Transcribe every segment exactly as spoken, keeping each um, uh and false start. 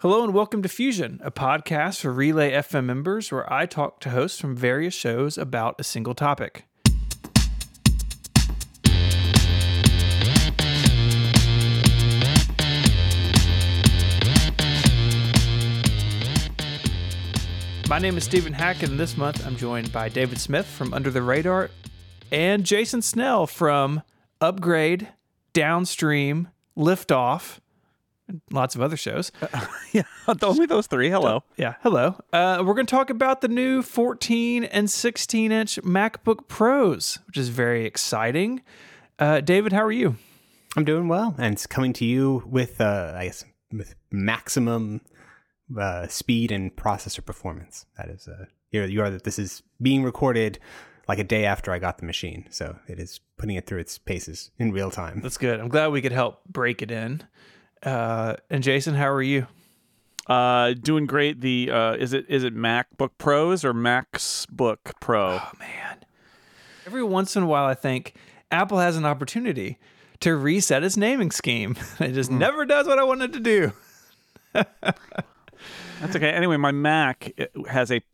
Hello and welcome to Fusion, a podcast for Relay F M members where I talk to hosts from various shows about a single topic. My name is Stephen Hackett, and this month I'm joined by David Smith from Under the Radar and Jason Snell from Upgrade, Downstream, Liftoff, and lots of other shows. Uh, yeah, only those three. Hello. Yeah, hello. Uh, we're going to talk about the new fourteen and sixteen inch MacBook Pros, which is very exciting. Uh, David, how are you? I'm doing well, and it's coming to you with, uh, I guess, with maximum uh, speed and processor performance. That is, uh, you you are that this is being recorded like a day after I got the machine, so it is putting it through its paces in real time. That's good. I'm glad we could help break it in. Uh, and Jason, how are you? Uh, doing great. The uh, is it is it MacBook Pros or MacBook Pro? Oh man! Every once in a while, I think Apple has an opportunity to reset its naming scheme. It just mm. never does what I wanted to do. That's okay. Anyway, my Mac has a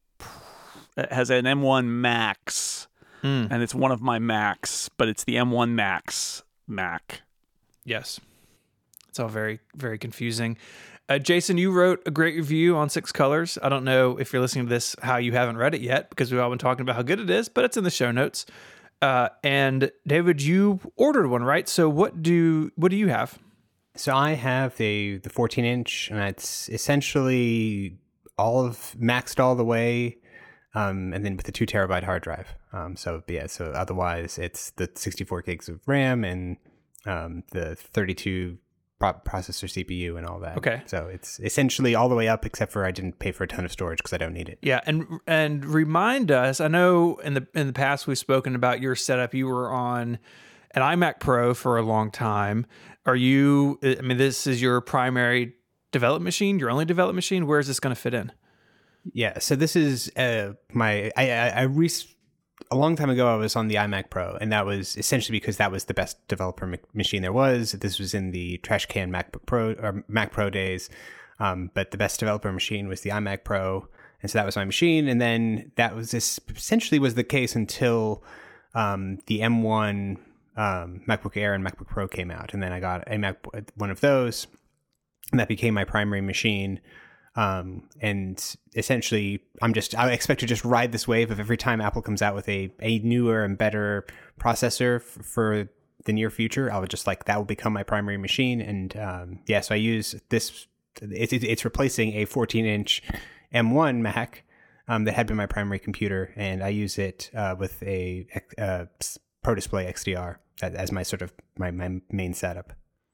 has an M one Max, mm. and it's one of my Macs, but it's the M one Max Mac. Yes. It's all very, very confusing. Uh, Jason, you wrote a great review on Six Colors. I don't know if you're listening to this, how you haven't read it yet, because we've all been talking about how good it is, but it's in the show notes. Uh, and David, you ordered one, right? So what do what do you have? So I have the the fourteen inch, and it's essentially all of maxed all the way, um, and then with the two terabyte hard drive. Um, so yeah, so otherwise it's the sixty-four gigs of RAM and um, the thirty-two processor, C P U, and all that. Okay. So it's essentially all the way up, except for I didn't pay for a ton of storage because I don't need it. Yeah, and and remind us, I know in the in the past we've spoken about your setup. You were on an iMac Pro for a long time. Are you, I mean, this is your primary development machine, your only development machine? Where is this going to fit in? Yeah, so this is uh, my, I, I, I re- a long time ago, I was on the iMac Pro, and that was essentially because that was the best developer ma- machine there was. This was in the trash can MacBook Pro or Mac Pro days, um, but the best developer machine was the iMac Pro, and so that was my machine. And then that was this essentially was the case until um, the M one um, MacBook Air and MacBook Pro came out, and then I got a Mac one of those, and that became my primary machine. Um, and essentially I'm just, I expect to just ride this wave of every time Apple comes out with a, a newer and better processor f- for the near future. I would just like, that will become my primary machine. And, um, yeah, so I use this, it, it, it's replacing a fourteen inch M one Mac, um, that had been my primary computer. And I use it, uh, with a, uh, Pro Display X D R as my sort of my, my main setup.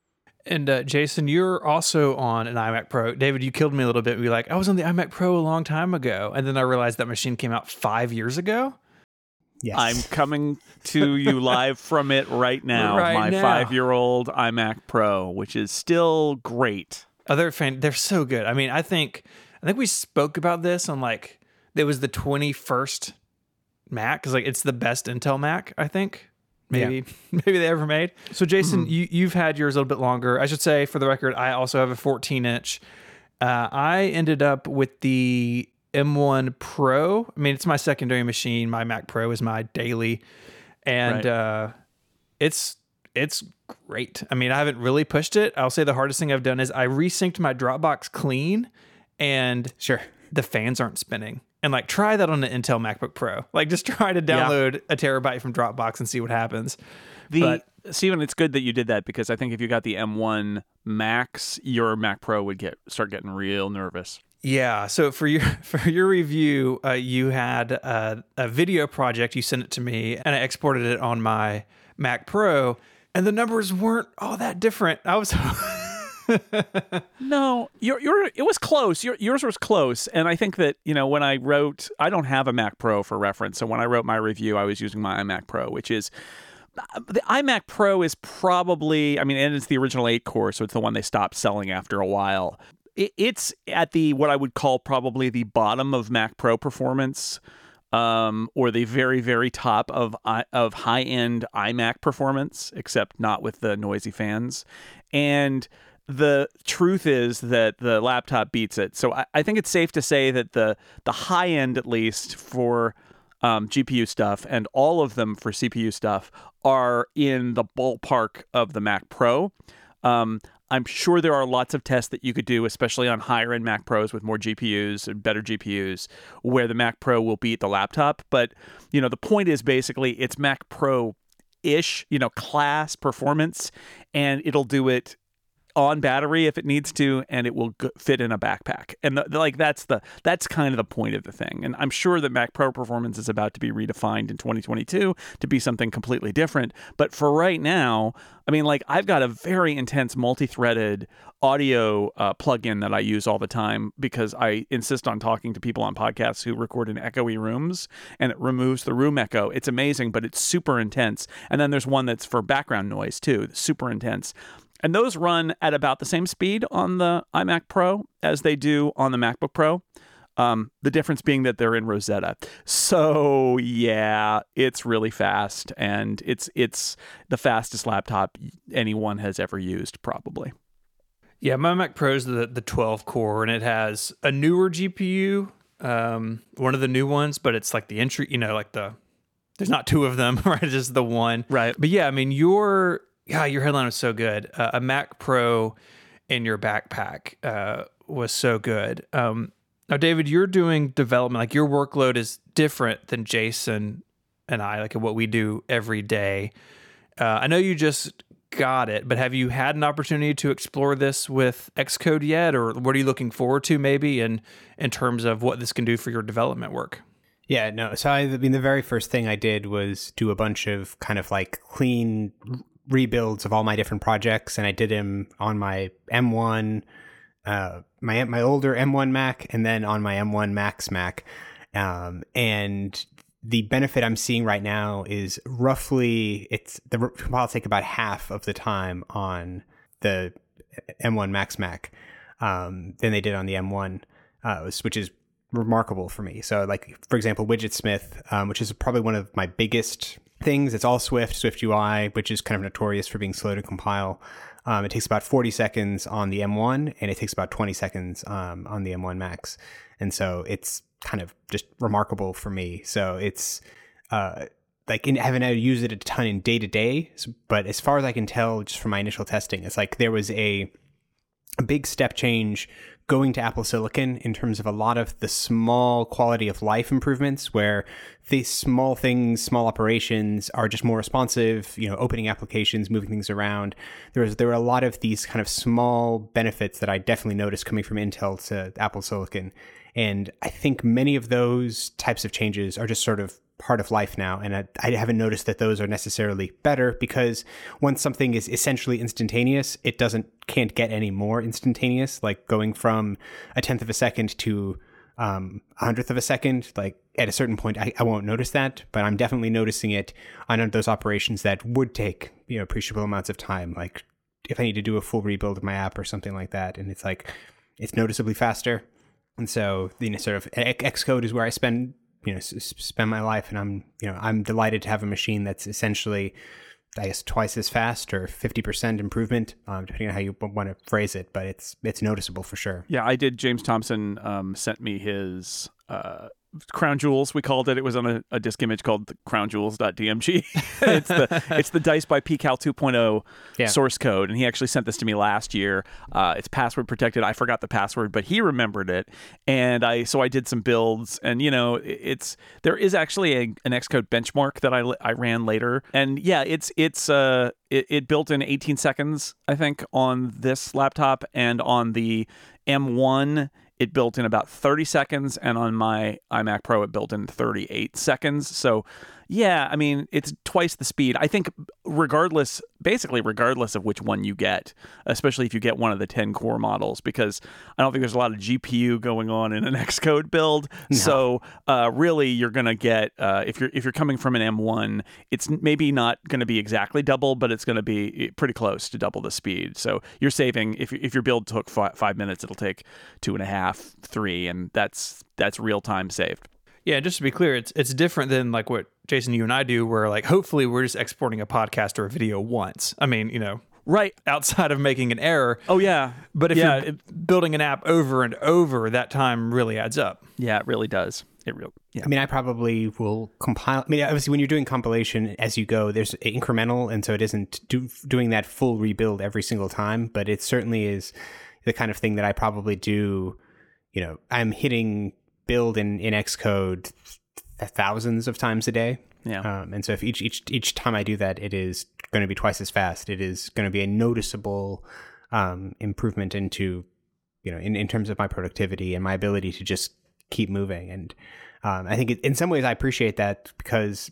And uh, Jason, you're also on an iMac Pro. David, you killed me a little bit. You're like, I was on the iMac Pro a long time ago. And then I realized that machine came out five years ago. Yes. I'm coming to you live from it right now. Right my now. five-year-old iMac Pro, which is still great. Oh, they're fan- they're so good. I mean, I think I think we spoke about this on like, it was the twenty-first Mac, because like it's the best Intel Mac, I think. Maybe, yeah. maybe they ever made. So, Jason, mm-hmm. you, you've had yours a little bit longer. I should say, for the record, I also have a fourteen inch. Uh, I ended up with the M one Pro. I mean, it's my secondary machine. My Mac Pro is my daily, and right. uh, it's it's great. I mean, I haven't really pushed it. I'll say the hardest thing I've done is I resynced my Dropbox clean, and sure, the fans aren't spinning. And like, try that on an Intel MacBook Pro. Like, just try to download yeah. a terabyte from Dropbox and see what happens. The but, Stephen, it's good that you did that, because I think if you got the M one Max, your Mac Pro would get start getting real nervous. Yeah. So for your for your review, uh, you had uh, a video project. You sent it to me, and I exported it on my Mac Pro, and the numbers weren't all that different. I was. No, your your it was close. Your, yours was close, and I think that, you know, when I wrote, I don't have a Mac Pro for reference, so when I wrote my review, I was using my iMac Pro, which is the iMac Pro is probably, I mean, and it's the original eight core, so it's the one they stopped selling after a while. It, it's at the what I would call probably the bottom of Mac Pro performance. Um, or the very, very top of of high-end iMac performance, except not with the noisy fans. And the truth is that the laptop beats it. So I, I think it's safe to say that the the high end, at least for um, G P U stuff, and all of them for C P U stuff, are in the ballpark of the Mac Pro. Um, I'm sure there are lots of tests that you could do, especially on higher end Mac Pros with more G P Us and better G P Us, where the Mac Pro will beat the laptop. But, you know, the point is basically it's Mac Pro-ish, you know, class performance, and it'll do it on battery if it needs to, and it will g- fit in a backpack. And the, like that's the that's kind of the point of the thing. And I'm sure that Mac Pro performance is about to be redefined in twenty twenty-two to be something completely different. But for right now, I mean, like I've got a very intense multi-threaded audio uh, plugin that I use all the time because I insist on talking to people on podcasts who record in echoey rooms, and it removes the room echo. It's amazing, but it's super intense. And then there's one that's for background noise too, super intense. And those run at about the same speed on the iMac Pro as they do on the MacBook Pro. Um, the difference being that they're in Rosetta. So yeah, it's really fast, and it's it's the fastest laptop anyone has ever used, probably. Yeah, my Mac Pro is the the twelve core, and it has a newer G P U, um, one of the new ones, but it's like the entry, you know, like the there's not two of them, right? It's just the one, right? But yeah, I mean, your yeah, your headline was so good. Uh, a Mac Pro in your backpack uh, was so good. Um, now, David, you're doing development. Like your workload is different than Jason and I, like what we do every day. Uh, I know you just got it, but have you had an opportunity to explore this with Xcode yet, or what are you looking forward to maybe in in terms of what this can do for your development work? Yeah, no. So I, I mean, the very first thing I did was do a bunch of kind of like clean rebuilds of all my different projects, and I did them on my M one, uh, my my older M one Mac, and then on my M one Max Mac. Um, and the benefit I'm seeing right now is roughly it's the compile take about half of the time on the M one Max Mac um, than they did on the M one, uh, which is remarkable for me. So, like for example, WidgetSmith, um, which is probably one of my biggest things. It's all Swift, Swift U I, which is kind of notorious for being slow to compile. Um, it takes about forty seconds on the M one, and it takes about twenty seconds um, on the M one Max. And so it's kind of just remarkable for me. So it's uh, like in, I haven't had to use it a ton in day to day, but as far as I can tell, just from my initial testing, it's like there was a, a big step change going to Apple Silicon in terms of a lot of the small quality of life improvements where these small things, small operations are just more responsive, you know, opening applications, moving things around. There was, there were a lot of these kind of small benefits that I definitely noticed coming from Intel to Apple Silicon. And I think many of those types of changes are just sort of part of life now. And I, I haven't noticed that those are necessarily better because once something is essentially instantaneous, it doesn't, can't get any more instantaneous, like going from a tenth of a second to um, a hundredth of a second. Like at a certain point, I, I won't notice that, but I'm definitely noticing it on those operations that would take, you know, appreciable amounts of time. Like if I need to do a full rebuild of my app or something like that. And it's like, it's noticeably faster. And so, you know, sort of Xcode is where I spend, you know, spend my life. And I'm, you know, I'm delighted to have a machine that's essentially, I guess, twice as fast or fifty percent improvement, um, depending on how you want to phrase it. But it's it's noticeable for sure. Yeah, I did. James Thompson um, sent me his uh, Crown Jewels, we called it. It was on a, a disk image called the crown jewels dot d m g. it's the it's the Dice by P Cal two point oh yeah. source code, and he actually sent this to me last year. Uh, it's password protected. I forgot the password, but he remembered it, and I so I did some builds, and you know, it's there is actually a, an Xcode benchmark that I I ran later, and yeah, it's it's uh it, it built in eighteen seconds, I think, on this laptop, and on the M one. It built in about thirty seconds, and on my iMac Pro, it built in thirty-eight seconds. So, yeah, I mean, it's twice the speed. I think regardless, basically regardless of which one you get, especially if you get one of the ten core models, because I don't think there's a lot of G P U going on in an Xcode build. No. So, uh, really, you're going to get, uh, if you're if you're coming from an M one, it's maybe not going to be exactly double, but it's going to be pretty close to double the speed. So, you're saving, if, if your build took five, five minutes, it'll take two and a half, three, and that's that's real time saved. Yeah, just to be clear, it's it's different than like what Jason, you and I do, where like hopefully we're just exporting a podcast or a video once. I mean, you know, Right. outside of making an error. Oh, yeah. But if yeah, you're it, building an app over and over, that time really adds up. yeah, it really does. It real. Yeah. I mean, I probably will compile. I mean, obviously, when you're doing compilation as you go, there's incremental, and so it isn't do, doing that full rebuild every single time. But it certainly is the kind of thing that I probably do. You know, I'm hitting build in, in Xcode thousands of times a day. Yeah. Um, and so if each each each time I do that, it is going to be twice as fast. It is going to be a noticeable um, improvement into, you know, in, in terms of my productivity and my ability to just keep moving. And um, I think it, in some ways I appreciate that because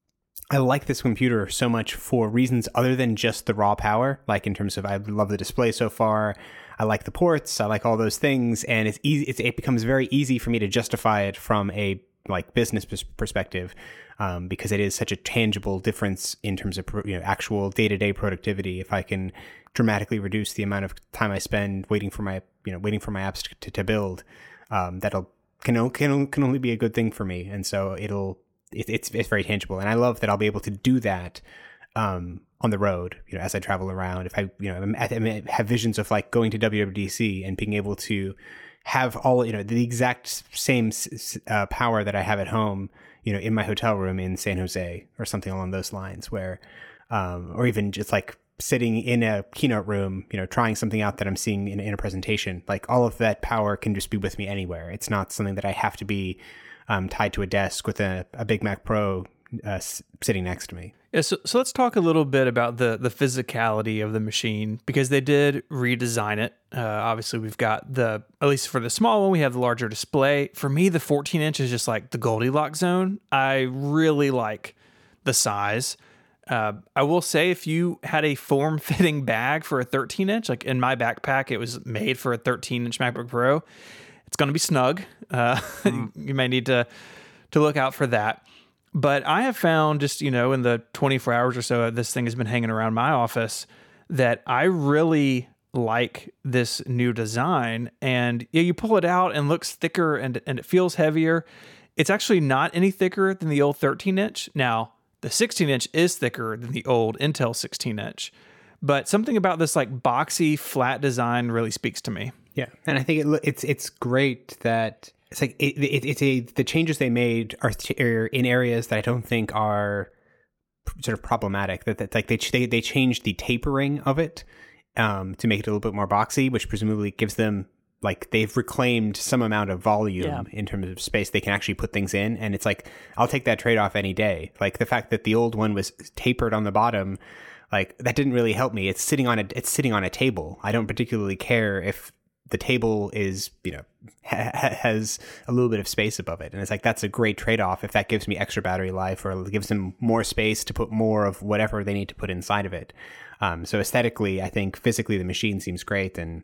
I like this computer so much for reasons other than just the raw power. Like in terms of, I love the display so far. I like the ports. I like all those things. And it's easy. It's, it becomes very easy for me to justify it from a like business perspective um, because it is such a tangible difference in terms of, you know, actual day-to-day productivity. If I can dramatically reduce the amount of time I spend waiting for my, you know, waiting for my apps to, to build, um, that'll can can can only be a good thing for me. And so it'll it, it's it's very tangible, and I love that I'll be able to do that um, on the road. You know, as I travel around, if I you know I have visions of like going to W W D C and being able to have all you know the exact same uh, power that I have at home, you know, in my hotel room in San Jose or something along those lines, where um, or even just like sitting in a keynote room, you know, trying something out that I'm seeing in, in a presentation, like all of that power can just be with me anywhere. It's not something that I have to be um, tied to a desk with a, a Big Mac Pro uh, s- sitting next to me. Yeah, so, so let's talk a little bit about the the physicality of the machine, because they did redesign it. Uh, obviously, we've got the, at least for the small one, we have the larger display. For me, the fourteen inch is just like the Goldilocks zone. I really like the size. Uh, I will say, if you had a form-fitting bag for a thirteen inch, like in my backpack, it was made for a thirteen inch MacBook Pro. It's going to be snug. Uh, mm. You may need to to look out for that. But I have found, just, you know, in the twenty-four hours or so this thing has been hanging around my office, that I really like this new design. And yeah, you pull it out and it looks thicker and and it feels heavier. It's actually not any thicker than the old thirteen inch. Now, the sixteen inch is thicker than the old Intel sixteen inch, but something about this like boxy flat design really speaks to me. Yeah, and I think it, it's it's great that it's like it, it, it's a the changes they made are, t- are in areas that I don't think are sort of problematic. That, that like they they they changed the tapering of it um, to make it a little bit more boxy, which presumably gives them, like, they've reclaimed some amount of volume yeah. in terms of space they can actually put things in. And it's like, I'll take that trade-off any day. Like the fact that the old one was tapered on the bottom, like that didn't really help me. It's sitting on a, it's sitting on a table. I don't particularly care if the table is, you know, ha- has a little bit of space above it. And it's like, that's a great trade-off if that gives me extra battery life or gives them more space to put more of whatever they need to put inside of it. Um, so aesthetically, I think physically the machine seems great. And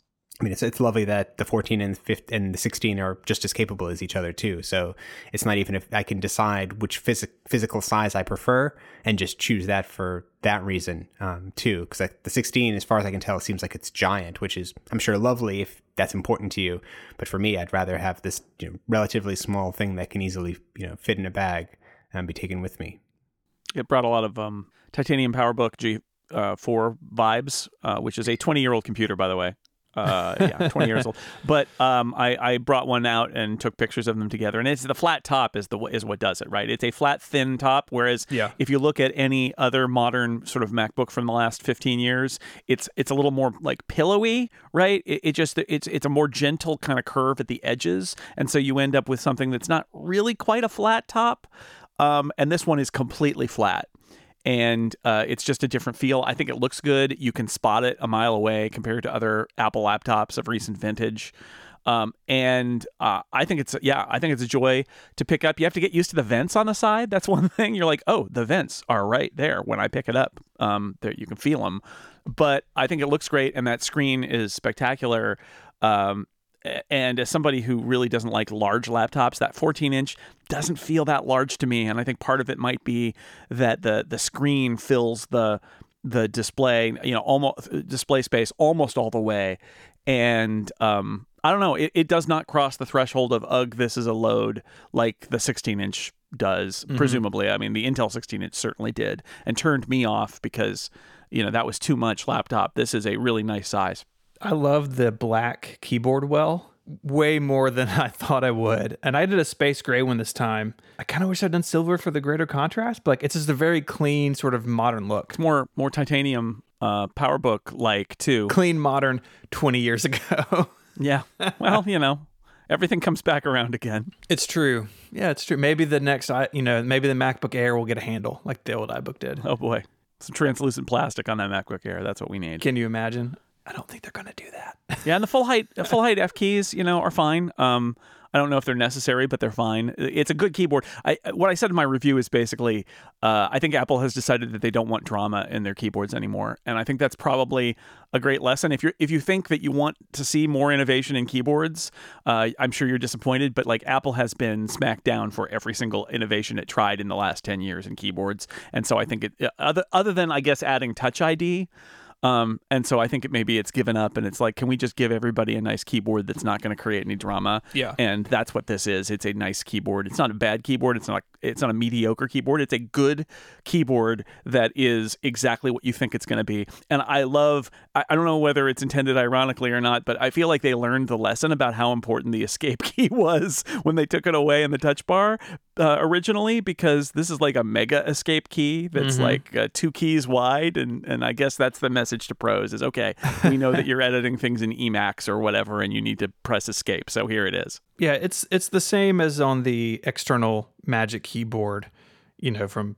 I mean, it's it's lovely that the fourteen and fifteen and the sixteen are just as capable as each other too. So it's not even if I can decide which phys- physical size I prefer and just choose that for that reason um, too. Because like the sixteen, as far as I can tell, seems like it's giant, which is, I'm sure, lovely if that's important to you. But for me, I'd rather have this, you know, relatively small thing that can easily, you know, fit in a bag and be taken with me. It brought a lot of um, Titanium PowerBook G four vibes, uh, which is a twenty-year-old computer, by the way. uh yeah twenty years old, but um I I brought one out and took pictures of them together, and it's the flat top is the is what does it, right? It's a flat thin top, whereas yeah. if you look at any other modern sort of MacBook from the last fifteen years, it's it's a little more like pillowy, right? It, it just it's it's a more gentle kind of curve at the edges, and so you end up with something that's not really quite a flat top, um and this one is completely flat. And uh, it's just a different feel. I think it looks good. You can spot it a mile away compared to other Apple laptops of recent vintage. Um, and uh, I think it's, yeah, I think it's a joy to pick up. You have to get used to the vents on the side. That's one thing. You're like, oh, the vents are right there when I pick it up. Um, there, you can feel them. But I think it looks great, and that screen is spectacular. Um, And as somebody who really doesn't like large laptops, that fourteen inch doesn't feel that large to me. And I think part of it might be that the the screen fills the the display, you know, almost display space almost all the way. And um, I don't know, it, it does not cross the threshold of, ugh, this is a load like the sixteen inch does, mm-hmm. presumably. I mean, the Intel sixteen inch certainly did, and turned me off because you know, that was too much laptop. This is a really nice size. I love the black keyboard well way more than I thought I would. And I did a space gray one this time. I kind of wish I'd done silver for the greater contrast, but like it's just a very clean sort of modern look. It's more more titanium uh, PowerBook like too. Clean modern twenty years ago. Yeah. Well, you know, everything comes back around again. It's true. Yeah, it's true. Maybe the next, I, you know, maybe the MacBook Air will get a handle like the old iBook did. Oh boy. Some translucent plastic on that MacBook Air. That's what we need. Can you imagine? I don't think they're going to do that. Yeah, and the full height, full height F keys, you know, are fine. Um, I don't know if they're necessary, but they're fine. It's a good keyboard. I what I said in my review is basically, uh, I think Apple has decided that they don't want drama in their keyboards anymore, and I think that's probably a great lesson. If you if you think that you want to see more innovation in keyboards, uh, I'm sure you're disappointed. But like Apple has been smacked down for every single innovation it tried in the last ten years in keyboards, and so I think it other other than I guess adding Touch I D. Um, and so I think it maybe it's given up and it's like, can we just give everybody a nice keyboard that's not going to create any drama? Yeah. And that's what this is. It's a nice keyboard. It's not a bad keyboard. It's not, it's not a mediocre keyboard. It's a good keyboard that is exactly what you think it's going to be. And I love, I, I don't know whether it's intended ironically or not, but I feel like they learned the lesson about how important the escape key was when they took it away in the touch bar uh, originally, because this is like a mega escape key that's mm-hmm. like uh, two keys wide. And, and I guess that's the message to pros is, okay, we know that you're editing things in Emacs or whatever, and you need to press escape. So here it is. Yeah, it's it's the same as on the external Magic Keyboard, you know, from,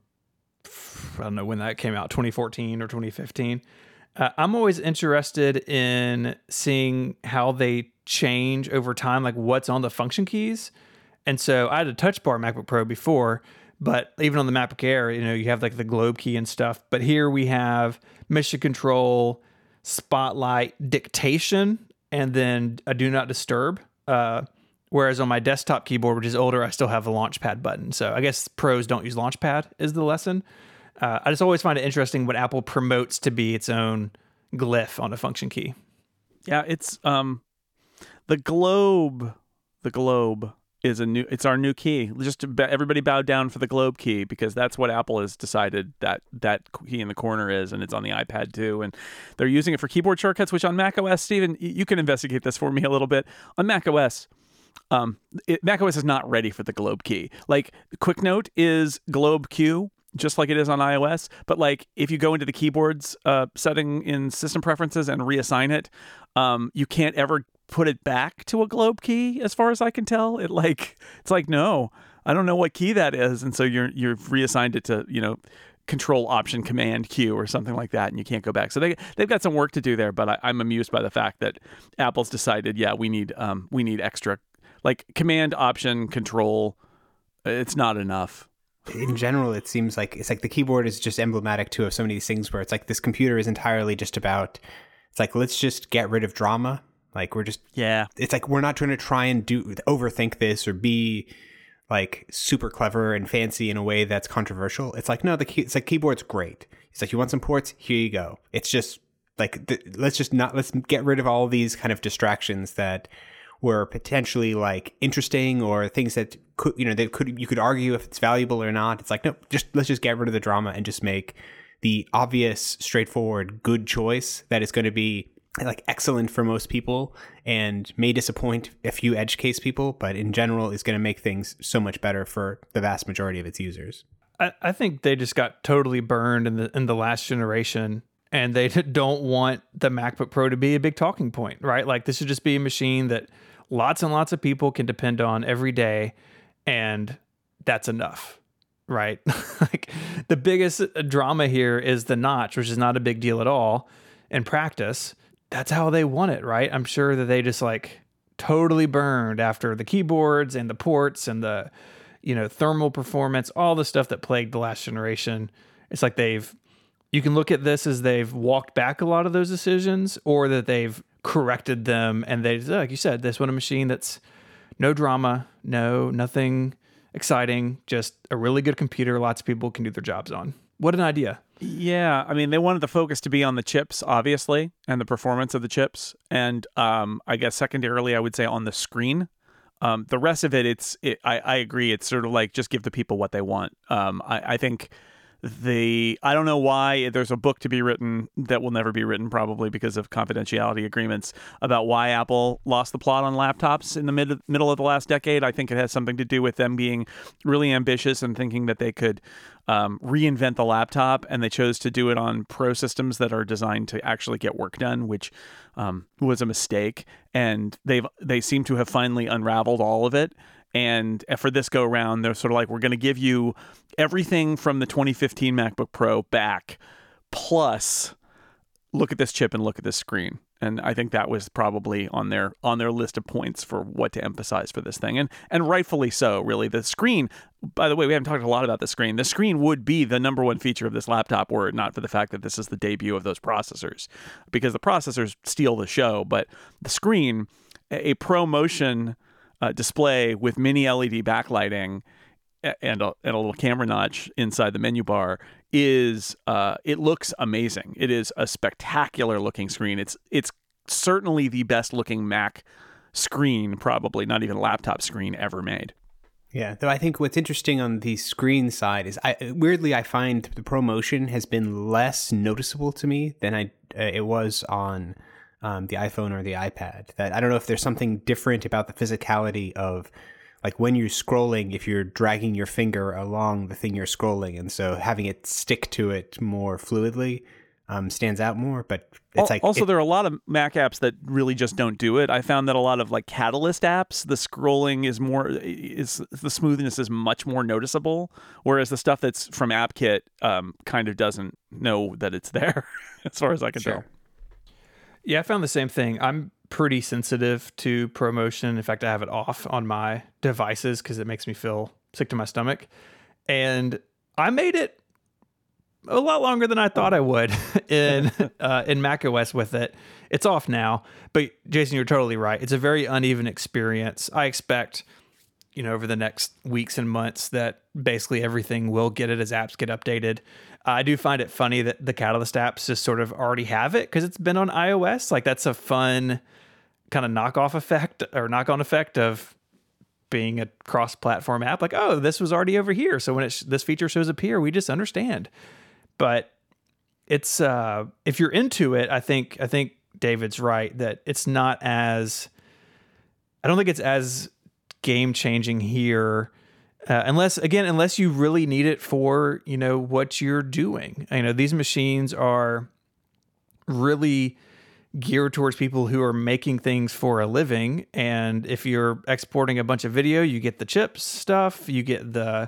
I don't know when that came out, twenty fourteen or twenty fifteen. Uh, I'm always interested in seeing how they change over time, like what's on the function keys. And so I had a touch bar MacBook Pro before, but even on the MacBook Air, you know, you have like the globe key and stuff. But here we have mission control, spotlight, dictation, and then a do not disturb. Uh, whereas on my desktop keyboard, which is older, I still have the launchpad button. So I guess pros don't use launchpad is the lesson. Uh, I just always find it interesting what Apple promotes to be its own glyph on a function key. Yeah, it's um, the globe, the globe. is a new it's our new key. Just to, everybody bow down for the globe key, because that's what Apple has decided that that key in the corner is, and it's on the iPad too, and they're using it for keyboard shortcuts, which on macOS, Stephen, you can investigate this for me a little bit. On macOS, um it, macOS is not ready for the globe key. Like Quick Note is globe Q, just like it is on iOS, but like if you go into the keyboards uh setting in system preferences and reassign it, um you can't ever put it back to a globe key, as far as I can tell. It like it's like, no, I don't know what key that is, and so you're you've reassigned it to, you know, Control Option Command Q or something like that, and you can't go back. So they they've got some work to do there, but I, I'm amused by the fact that Apple's decided, yeah, we need um we need extra, like Command Option Control. It's not enough. In general, it seems like it's like the keyboard is just emblematic too of so many of these things where it's like this computer is entirely just about, it's like, let's just get rid of drama. Like we're just, yeah, it's like we're not trying to try and do overthink this or be like super clever and fancy in a way that's controversial. It's like, no, the key, it's like keyboard's great. It's like, you want some ports? Here you go. It's just like, the, let's just not, let's get rid of all these kind of distractions that were potentially like interesting or things that could, you know, that could, you could argue if it's valuable or not. It's like, no, just, let's just get rid of the drama and just make the obvious, straightforward, good choice that is going to be like excellent for most people and may disappoint a few edge case people, but in general is going to make things so much better for the vast majority of its users. I, I think they just got totally burned in the in the last generation, and they don't want the MacBook Pro to be a big talking point, right? Like this should just be a machine that lots and lots of people can depend on every day, and that's enough, right? Like the biggest drama here is the notch, which is not a big deal at all in practice. That's how they want it, right? I'm sure that they just like totally burned after the keyboards and the ports and the, you know, thermal performance, all the stuff that plagued the last generation. It's like they've, you can look at this as they've walked back a lot of those decisions, or that they've corrected them. And they, like you said, this one a machine that's no drama, no, nothing exciting, just a really good computer lots of people can do their jobs on. What an idea. Yeah, I mean, they wanted the focus to be on the chips, obviously, and the performance of the chips. And um, I guess secondarily, I would say on the screen. Um, the rest of it, it's, it, I, I agree. It's sort of like just give the people what they want. Um, I, I think the I don't know why there's a book to be written that will never be written, probably because of confidentiality agreements, about why Apple lost the plot on laptops in the mid middle of the last decade. I think it has something to do with them being really ambitious and thinking that they could um, reinvent the laptop, and they chose to do it on Pro systems that are designed to actually get work done, which um, was a mistake. And they've they seem to have finally unraveled all of it. And for this go round, they're sort of like, we're going to give you everything from the twenty fifteen MacBook Pro back, plus look at this chip and look at this screen. And I think that was probably on their on their list of points for what to emphasize for this thing. And and rightfully so, really. The screen, by the way, we haven't talked a lot about the screen. The screen would be the number one feature of this laptop were it not for the fact that this is the debut of those processors. Because the processors steal the show, but the screen, a ProMotion Uh, display with mini L E D backlighting and a, and a little camera notch inside the menu bar is uh, it looks amazing. It is a spectacular looking screen. It's it's certainly the best looking Mac screen, probably not even laptop screen ever made. Yeah, though I think what's interesting on the screen side is, I weirdly I find the ProMotion has been less noticeable to me than I uh, it was on Um, the iPhone or the iPad. That I don't know if there's something different about the physicality of, like, when you're scrolling, if you're dragging your finger along the thing you're scrolling, and so having it stick to it more fluidly um, stands out more. But it's like also it, there are a lot of Mac apps that really just don't do it. I found that a lot of like Catalyst apps, the scrolling is more is the smoothness is much more noticeable, whereas the stuff that's from AppKit um, kind of doesn't know that it's there, as far as I can sure. tell. Yeah, I found the same thing. I'm pretty sensitive to ProMotion. In fact, I have it off on my devices because it makes me feel sick to my stomach. And I made it a lot longer than I thought I would in uh, in macOS with it. It's off now. But Jason, you're totally right. It's a very uneven experience. I expect, you know, over the next weeks and months that basically everything will get it as apps get updated. I do find it funny that the Catalyst apps just sort of already have it because it's been on iOS. Like, that's a fun kind of knockoff effect or knock-on effect of being a cross-platform app. Like, oh, this was already over here, so when it sh- this feature shows up here, we just understand. But it's uh, if you're into it, I think I think David's right that it's not as. I don't think it's as game-changing here. Uh, unless, again, unless you really need it for, you know, what you're doing. You know, these machines are really geared towards people who are making things for a living. And if you're exporting a bunch of video, you get the chips stuff, you get the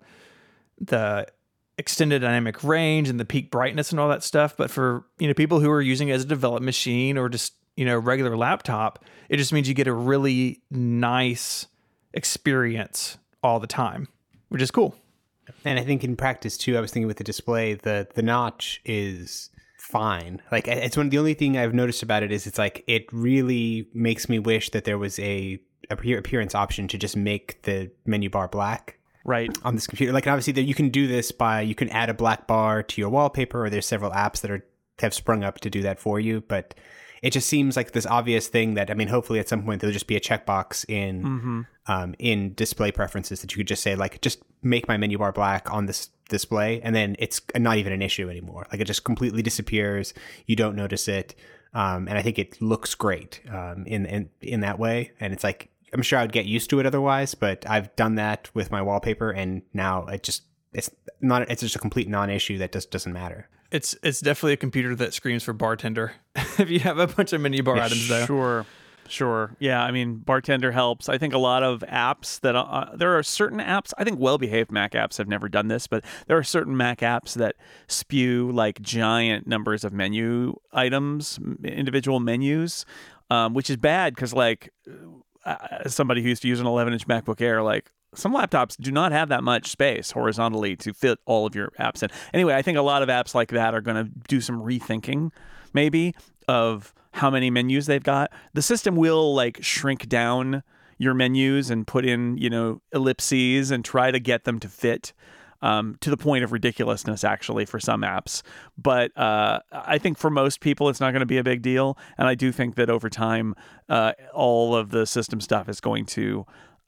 the extended dynamic range and the peak brightness and all that stuff. But for, you know, people who are using it as a development machine or just, you know, regular laptop, it just means you get a really nice experience all the time, which is cool. And I think in practice too, I was thinking with the display, the the notch is fine. Like, it's one of the only thing I've noticed about it is it's like it really makes me wish that there was a, a appearance option to just make the menu bar black. Right. On this computer. Like, obviously that you can do this by, you can add a black bar to your wallpaper, or there's several apps that are have sprung up to do that for you, but it just seems like this obvious thing that, I mean, hopefully at some point there'll just be a checkbox in mm-hmm. um, in display preferences that you could just say, like, just make my menu bar black on this display, and then it's not even an issue anymore. Like, it just completely disappears. You don't notice it, um, and I think it looks great um, in in in that way. And it's like, I'm sure I'd get used to it otherwise, but I've done that with my wallpaper, and now it just it's not it's just a complete non-issue that just doesn't matter. It's it's definitely a computer that screams for bartender. If you have a bunch of menu bar yeah, items, though. Sure, sure. Yeah, I mean, bartender helps. I think a lot of apps that uh, there are certain apps. I think well-behaved Mac apps have never done this, but there are certain Mac apps that spew like giant numbers of menu items, individual menus, um, which is bad because, like, uh, as somebody who used to use an eleven inch MacBook Air, like, some laptops do not have that much space horizontally to fit all of your apps in. Anyway, I think a lot of apps like that are going to do some rethinking, maybe, of how many menus they've got. The system will, like, shrink down your menus and put in, you know, ellipses and try to get them to fit um, to the point of ridiculousness, actually, for some apps. But uh, I think for most people, it's not going to be a big deal. And I do think that over time, uh, all of the system stuff is going to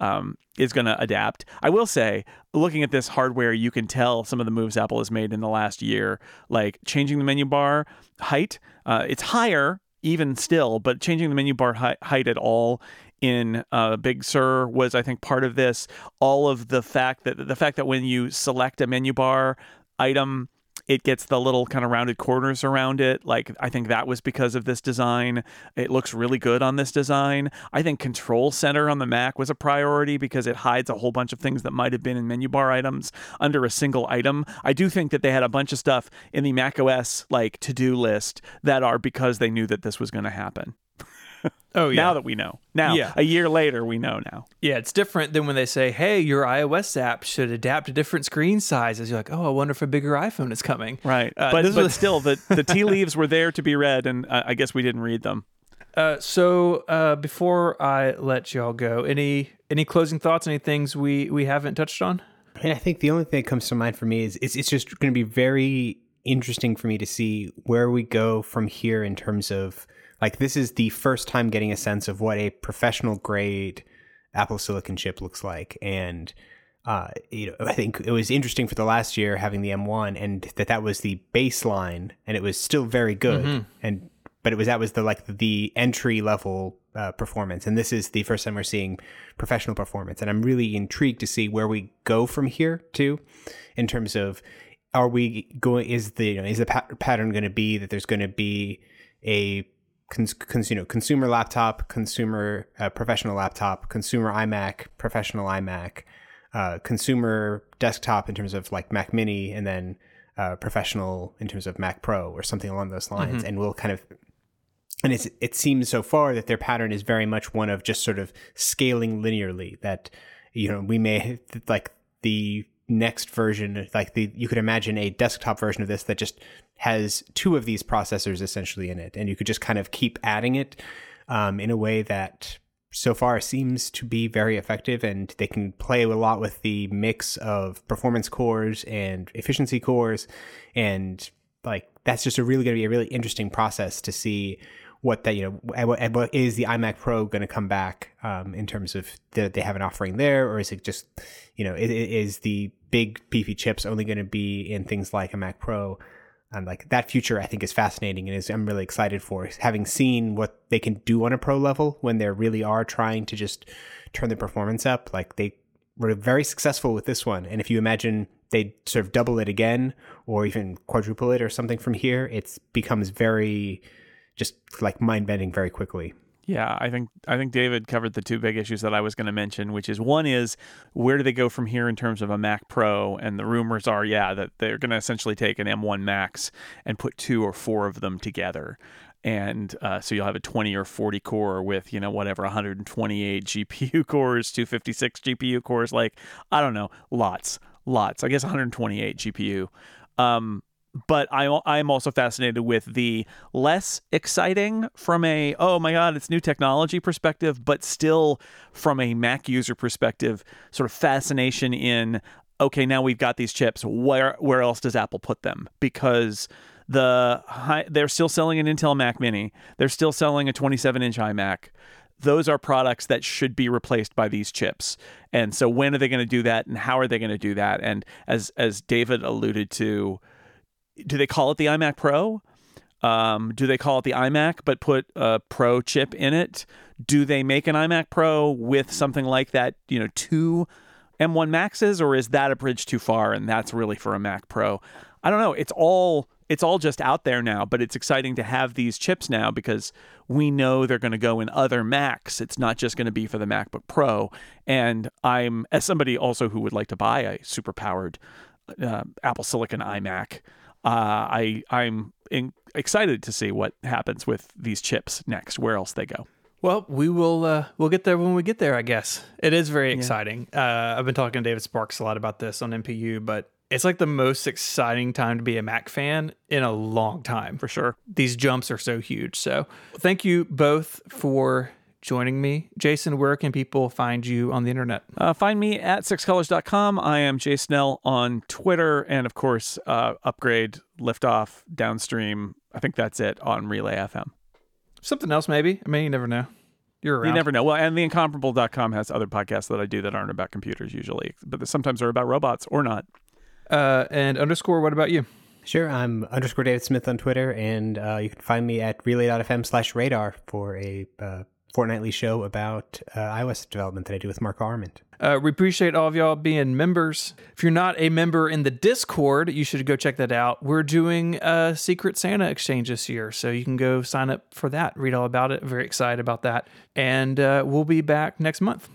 um, is going to adapt. I will say, looking at this hardware, you can tell some of the moves Apple has made in the last year, like changing the menu bar height. Uh, it's higher even still, but changing the menu bar hi- height at all in uh, Big Sur was, I think, part of this. All of the fact that the fact that when you select a menu bar item, it gets the little kind of rounded corners around it. Like, I think that was because of this design. It looks really good on this design. I think Control Center on the Mac was a priority because it hides a whole bunch of things that might have been in menu bar items under a single item. I do think that they had a bunch of stuff in the macOS like to-do list that are because they knew that this was going to happen. Oh, yeah. Now that we know. Now, Yeah. a year later, we know now. Yeah, it's different than when they say, hey, your iOS app should adapt to different screen sizes. You're like, oh, I wonder if a bigger iPhone is coming. Right. Uh, but this but was- still, the, the tea leaves were there to be read, and uh, I guess we didn't read them. Uh, so uh, before I let y'all go, any any closing thoughts, any things we, we haven't touched on? And I think the only thing that comes to mind for me is it's, it's just going to be very interesting for me to see where we go from here in terms of, like, this is the first time getting a sense of what a professional grade Apple Silicon chip looks like. And, uh, you know, I think it was interesting for the last year having the M one and that that was the baseline and it was still very good. Mm-hmm. And, but it was, that was the, like the entry level uh, performance. And this is the first time we're seeing professional performance. And I'm really intrigued to see where we go from here too, in terms of, are we going, is the, you know, is the pat- pattern going to be that there's going to be a Cons, cons, you know, consumer laptop, consumer uh, professional laptop, consumer iMac, professional iMac, uh, consumer desktop in terms of like Mac Mini, and then uh, professional in terms of Mac Pro or something along those lines. Mm-hmm. And we'll kind of, and it's, it seems so far that their pattern is very much one of just sort of scaling linearly. That, you know, we may like the next version, like the you could imagine a desktop version of this that just has two of these processors essentially in it, and you could just kind of keep adding it um, in a way that so far seems to be very effective, and they can play a lot with the mix of performance cores and efficiency cores, and like that's just a really going to be a really interesting process to see what that, you know, what, what is the iMac Pro going to come back um, in terms of the, they have an offering there, or is it just, you know, it, it is the big beefy chips only going to be in things like a Mac Pro? And like that future, I think is fascinating, and is I'm really excited for, having seen what they can do on a pro level when they really are trying to just turn the performance up. Like they were very successful with this one, and if you imagine they sort of double it again or even quadruple it or something from here, it becomes very just like mind-bending very quickly. Yeah, I think I think David covered the two big issues that I was going to mention, which is one is where do they go from here in terms of a Mac Pro? And the rumors are, yeah, that they're going to essentially take an M one Max and put two or four of them together. And uh, so you'll have a twenty or forty core with, you know, whatever, one hundred twenty-eight G P U cores, two hundred fifty-six G P U cores, like, I don't know, lots, lots. I guess one hundred twenty-eight G P U. Um, But I, I'm also fascinated with the less exciting from a, oh my God, it's new technology perspective, but still from a Mac user perspective, sort of fascination in, okay, now we've got these chips. Where where else does Apple put them? Because the high, they're still selling an Intel Mac Mini. They're still selling a twenty-seven inch iMac. Those are products that should be replaced by these chips. And so when are they going to do that, and how are they going to do that? And as as David alluded to, do they call it the iMac Pro? Um, do they call it the iMac but put a Pro chip in it? Do they make an iMac Pro with something like that, you know, two M one Maxes, or is that a bridge too far and that's really for a Mac Pro? I don't know. It's all it's all just out there now, but it's exciting to have these chips now because we know they're going to go in other Macs. It's not just going to be for the MacBook Pro. And I'm, as somebody also who would like to buy a super powered uh, Apple Silicon iMac, Uh, I I'm in, excited to see what happens with these chips next. Where else they go? Well, we will uh, we'll get there when we get there, I guess. It is very exciting. Yeah. Uh, I've been talking to David Sparks a lot about this on M P U, but it's like the most exciting time to be a Mac fan in a long time. For sure. These jumps are so huge. So thank you both for joining me. Jason, where can people find you on the internet? Uh, find me at six colors dot com. I am Jay Snell on Twitter. And of course, uh, Upgrade, Liftoff, Downstream. I think that's it on Relay F M. Something else, maybe. I mean, you never know. You're around. You never know. Well, and the incomparable dot com has other podcasts that I do that aren't about computers usually, but sometimes they're about robots or not. Uh, and underscore, what about you? Sure, I'm underscore David Smith on Twitter, and uh, you can find me at relay.fm slash radar for a uh, fortnightly show about uh, iOS development that I do with Mark Arment. Uh, we appreciate all of y'all being members. If you're not a member in the Discord, you should go check that out. We're doing a Secret Santa exchange this year, so you can go sign up for that, read all about it. Very excited about that. And uh, we'll be back next month.